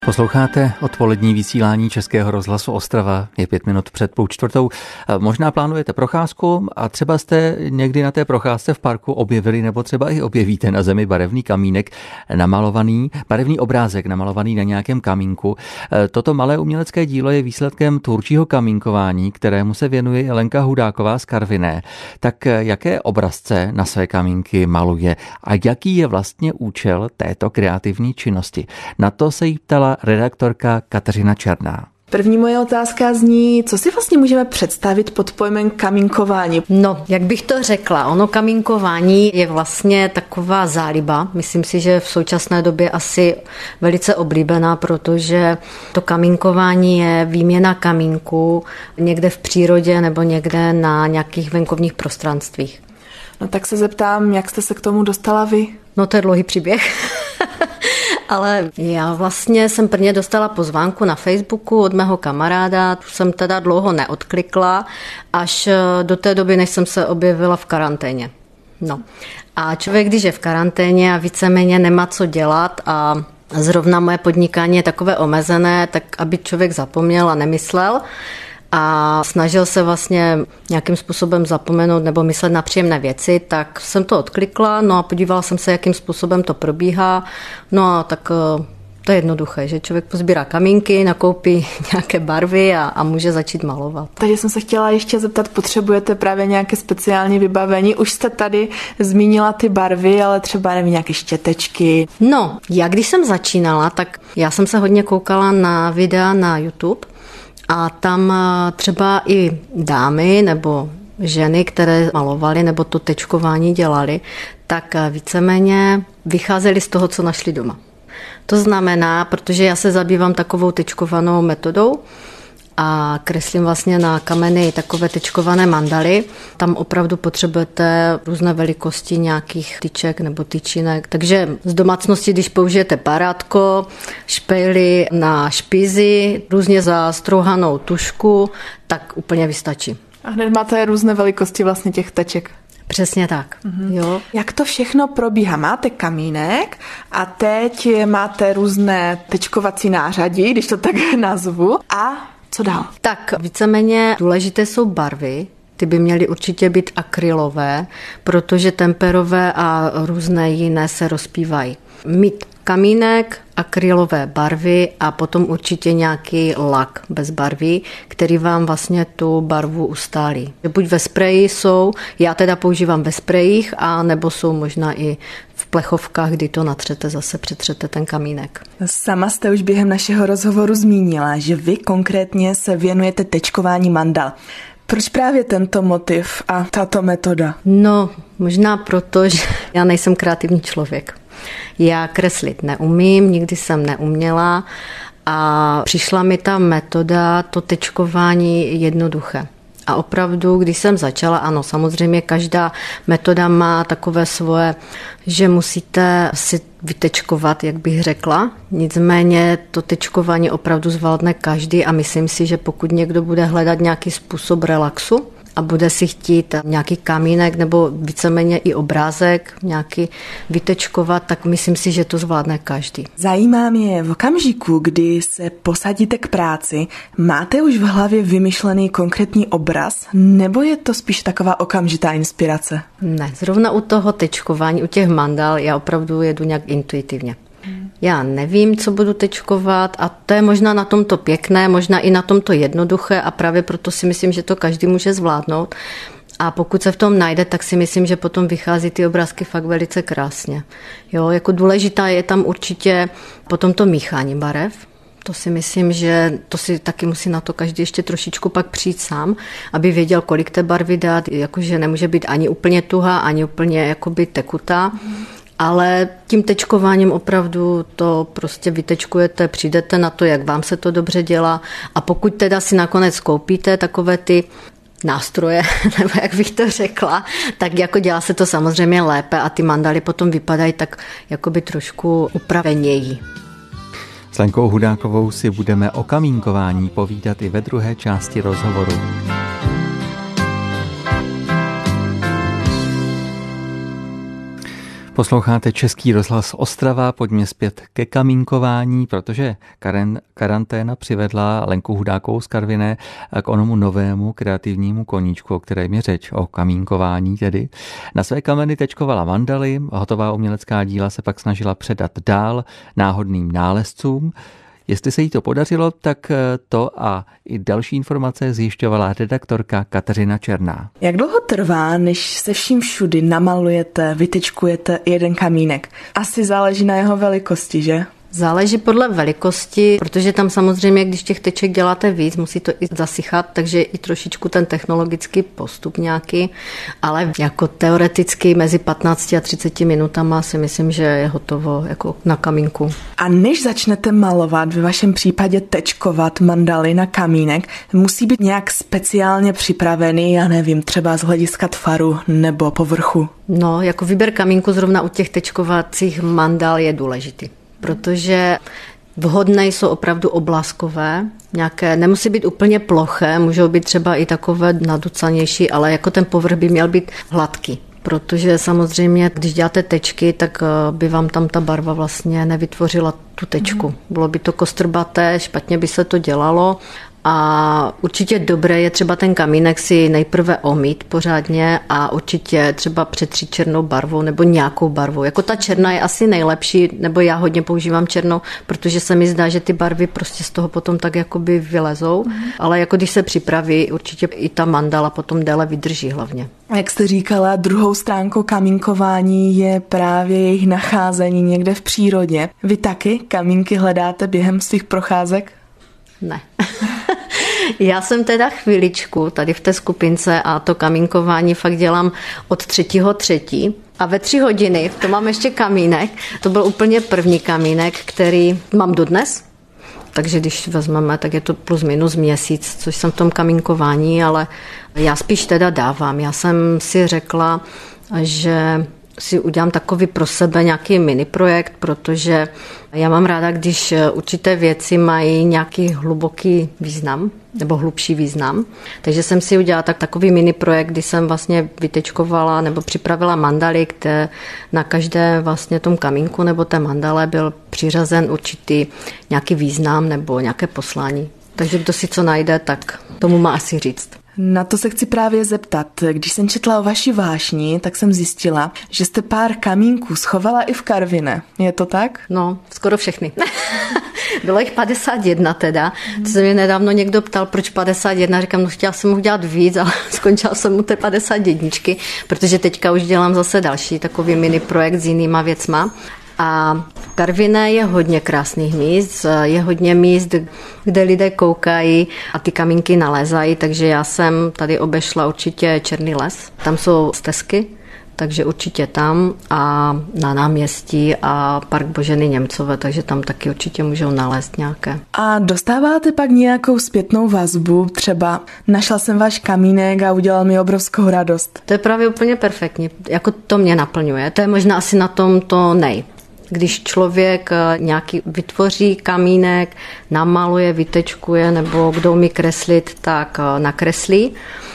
Posloucháte odpolední vysílání Českého rozhlasu Ostrava. Je 5 minut před 3:30. Možná plánujete procházku a třeba jste někdy na té procházce v parku objevili nebo třeba i objevíte na zemi barevný kamínek namalovaný, barevný obrázek namalovaný na nějakém kamínku. Toto malé umělecké dílo je výsledkem tvůrčího kamínkování, kterému se věnuje Lenka Hudáková z Karviné. Tak jaké obrazce na své kamínky maluje a jaký je vlastně účel této kreativní činnosti? Na to se jí ptala redaktorka Kateřina Černá. První moje otázka zní, co si vlastně můžeme představit pod pojmem kamínkování? No, jak bych to řekla, ono kamínkování je vlastně taková záliba. Myslím si, že v současné době asi velice oblíbená, protože to kamínkování je výměna kamínku někde v přírodě nebo někde na nějakých venkovních prostranstvích. No tak se zeptám, jak jste se k tomu dostala vy? No to je dlouhý příběh. Ale já vlastně jsem prvně dostala pozvánku na Facebooku od mého kamaráda, tu jsem teda dlouho neodklikla, až do té doby, než jsem se objevila v karanténě. No. A člověk, když je v karanténě a víceméně nemá co dělat a zrovna moje podnikání je takové omezené, tak aby člověk zapomněl a nemyslel, a snažil se vlastně nějakým způsobem zapomenout nebo myslet na příjemné věci, tak jsem to odklikla, no a podívala jsem se, jakým způsobem to probíhá, no a tak to je jednoduché, že člověk pozbírá kamínky, nakoupí nějaké barvy a může začít malovat. Takže jsem se chtěla ještě zeptat, potřebujete právě nějaké speciální vybavení? Už jste tady zmínila ty barvy, ale třeba nevím, nějaké štětečky. No, já když jsem začínala, tak já jsem se hodně koukala na videa na YouTube, a tam třeba i dámy nebo ženy, které malovaly nebo to tečkování dělaly, tak víceméně vycházely z toho, co našli doma. To znamená, protože já se zabývám takovou tečkovanou metodou a kreslím vlastně na kameny takové tečkované mandaly. Tam opravdu potřebujete různé velikosti nějakých tyček nebo tyčinek. Takže z domácnosti, když použijete parátko, špejly na špizy, různě zastrouhanou tušku, tak úplně vystačí. A hned máte různé velikosti vlastně těch teček. Přesně tak. Jo. Jak to všechno probíhá? Máte kamínek a teď máte různé tečkovací nářadí, když to tak nazvu, a co dál? Tak víceméně důležité jsou barvy. Ty by měly určitě být akrylové, protože temperové a různé jiné se rozpívají. Mít kamínek, akrylové barvy a potom určitě nějaký lak bez barvy, který vám vlastně tu barvu ustálí. Buď ve spreji jsou, já teda používám ve sprejích, a nebo jsou možná i v plechovkách, kdy to natřete, zase přetřete ten kamínek. Sama jste už během našeho rozhovoru zmínila, že vy konkrétně se věnujete tečkování mandal. Proč právě tento motiv a tato metoda? No, možná proto, že já nejsem kreativní člověk. Já kreslit neumím, nikdy jsem neuměla a přišla mi ta metoda, to tečkování jednoduché. A opravdu, když jsem začala, ano, samozřejmě každá metoda má takové svoje, že musíte si vytečkovat, jak bych řekla. Nicméně to tečkování opravdu zvládne každý a myslím si, že pokud někdo bude hledat nějaký způsob relaxu a bude si chtít nějaký kamínek nebo víceméně i obrázek nějaký vytečkovat, tak myslím si, že to zvládne každý. Zajímá mě, v okamžiku, kdy se posadíte k práci, máte už v hlavě vymyšlený konkrétní obraz, nebo je to spíš taková okamžitá inspirace? Ne, zrovna u toho tečkování, u těch mandal, já opravdu jedu nějak intuitivně. Já nevím, co budu tečkovat a to je možná na tomto pěkné, možná i na tomto jednoduché a právě proto si myslím, že to každý může zvládnout. A pokud se v tom najde, tak si myslím, že potom vychází ty obrázky fakt velice krásně. Jo, jako důležitá je tam určitě potom to míchání barev. To si myslím, že to si taky musí na to každý ještě trošičku pak přijít sám, aby věděl, kolik té barvy dát, jakože nemůže být ani úplně tuhá, ani úplně jakoby tekutá. Ale tím tečkováním opravdu to prostě vytečkujete, přijdete na to, jak vám se to dobře dělá a pokud teda si nakonec koupíte takové ty nástroje, nebo jak bych to řekla, tak jako dělá se to samozřejmě lépe a ty mandaly potom vypadají tak jakoby trošku upraveněji. S Lenkou Hudákovou si budeme o kamínkování povídat i ve druhé části rozhovoru. Posloucháte Český rozhlas Ostrava, pojďme zpět ke kamínkování, protože karanténa přivedla Lenku Hudákovou z Karviné k onomu novému kreativnímu koníčku, o kterém je řeč, o kamínkování tedy. Na své kameny tečkovala mandaly, hotová umělecká díla se pak snažila předat dál náhodným nálezcům. Jestli se jí to podařilo, tak to a i další informace zjišťovala redaktorka Kateřina Černá. Jak dlouho trvá, než se vším všudy namalujete, vytečkujete jeden kamínek? Asi záleží na jeho velikosti, že? Záleží podle velikosti, protože tam samozřejmě, když těch teček děláte víc, musí to i zasychat, takže i trošičku ten technologický postup nějaký, ale jako teoreticky mezi 15 a 30 minutama si myslím, že je hotovo jako na kamínku. A než začnete malovat, ve vašem případě tečkovat mandaly na kamínek, musí být nějak speciálně připravený, já nevím, třeba z hlediska tvaru nebo povrchu? No, jako výběr kamínku zrovna u těch tečkovacích mandal je důležitý. Protože vhodné jsou opravdu oblaskové, nějaké, nemusí být úplně ploché, můžou být třeba i takové naducanější, ale jako ten povrch by měl být hladký. Protože samozřejmě, když děláte tečky, tak by vám tam ta barva vlastně nevytvořila tu tečku. Bylo by to kostrbaté, špatně by se to dělalo. A určitě dobré je třeba ten kamínek si nejprve omýt pořádně a určitě třeba přetřít černou barvou nebo nějakou barvou. Jako ta černá je asi nejlepší, nebo já hodně používám černou, protože se mi zdá, že ty barvy prostě z toho potom tak jakoby vylezou. Ale jako když se připraví, určitě i ta mandala potom déle vydrží hlavně. Jak jste říkala, druhou stránkou kamínkování je právě jejich nacházení někde v přírodě. Vy taky kamínky hledáte během svých procházek? Ne. Já jsem teda chviličku tady v té skupince a to kamínkování fakt dělám od 3.3. A ve 3 hodiny, to mám ještě kamínek, to byl úplně první kamínek, který mám dodnes. Takže když vezmeme, tak je to plus minus měsíc, což jsem v tom kamínkování, ale já spíš teda dávám. Já jsem si řekla, že si udělám takový pro sebe nějaký mini projekt, protože já mám ráda, když určité věci mají nějaký hluboký význam nebo hlubší význam. Takže jsem si udělala takový mini projekt, kdy jsem vlastně vytečkovala nebo připravila mandaly, kde na každé vlastně tom kamínku nebo té mandale byl přiřazen určitý nějaký význam nebo nějaké poslání. Takže kdo si co najde, tak tomu má asi říct. Na to se chci právě zeptat. Když jsem četla o vaší vášni, tak jsem zjistila, že jste pár kamínků schovala i v Karviné. Je to tak? No, skoro všechny. Bylo jich 51 teda. To se mě nedávno někdo ptal, proč 51. Říkám, no chtěla jsem udělat víc, ale skončila jsem u té 51, protože teďka už dělám zase další takový mini projekt s jinýma věcma. A v Karviné je hodně krásných míst, je hodně míst, kde lidé koukají a ty kamínky nalézají, takže já jsem tady obešla určitě Černý les, tam jsou stezky, takže určitě tam a na náměstí a park Boženy Němcové, takže tam taky určitě můžou nalézt nějaké. A dostáváte pak nějakou zpětnou vazbu, třeba našla jsem váš kamínek a udělal mi obrovskou radost? To je právě úplně perfektní, jako to mě naplňuje, to je možná asi na tom to Když člověk nějaký vytvoří kamínek, namaluje, vytečkuje nebo kdo umí kreslit, tak nakreslí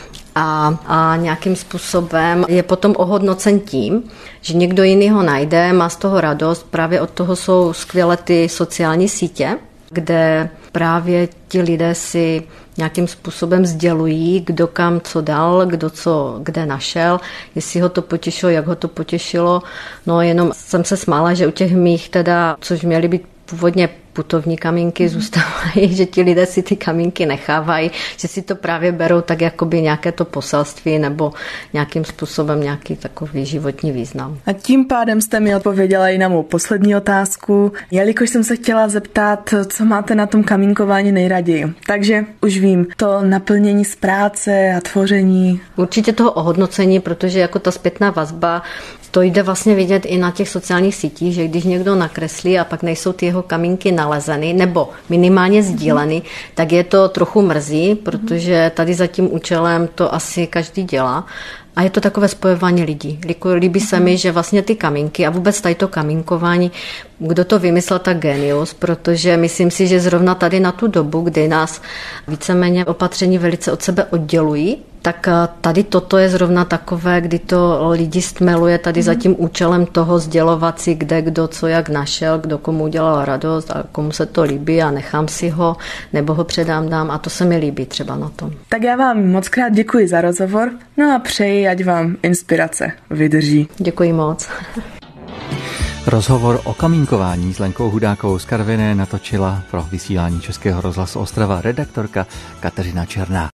a nějakým způsobem je potom ohodnocen tím, že někdo jiný ho najde, má z toho radost. Právě od toho jsou skvělé ty sociální sítě, kde právě ti lidé si nějakým způsobem sdělují, kdo kam co dal, kdo co kde našel, jestli ho to potěšilo, jak ho to potěšilo. No jenom jsem se smála, že u těch mých teda, což měly být původně putovní kamínky, zůstávají, že ti lidé si ty kamínky nechávají, že si to právě berou tak jakoby nějaké to poselství nebo nějakým způsobem nějaký takový životní význam. A tím pádem jste mi odpověděla i na mou poslední otázku, jelikož jsem se chtěla zeptat, co máte na tom kamínkování nejraději. Takže už vím, to naplnění z práce a tvoření. Určitě toho ohodnocení, protože jako ta zpětná vazba, to jde vlastně vidět i na těch sociálních sítích, že když někdo nakreslí a pak nejsou ty jeho kamínky nalezeny nebo minimálně sdíleny, tak je to trochu mrzí, protože tady za tím účelem to asi každý dělá. A je to takové spojování lidí. Líbí se mi, že vlastně ty kamínky a vůbec tady to kamínkování, kdo to vymyslel, tak genius, protože myslím si, že zrovna tady na tu dobu, kdy nás víceméně opatření velice od sebe oddělují, tak tady toto je zrovna takové, kdy to lidi stmeluje tady za tím účelem toho sdělovat si, kde kdo co jak našel, kdo komu udělal radost a komu se to líbí a nechám si ho, nebo ho předám dám a to se mi líbí třeba na tom. Tak já vám moc krát děkuji za rozhovor, no a přeji, ať vám inspirace vydrží. Děkuji moc. Rozhovor o kamínkování s Lenkou Hudákovou z Karviné natočila pro vysílání Českého rozhlasu Ostrava redaktorka Kateřina Černá.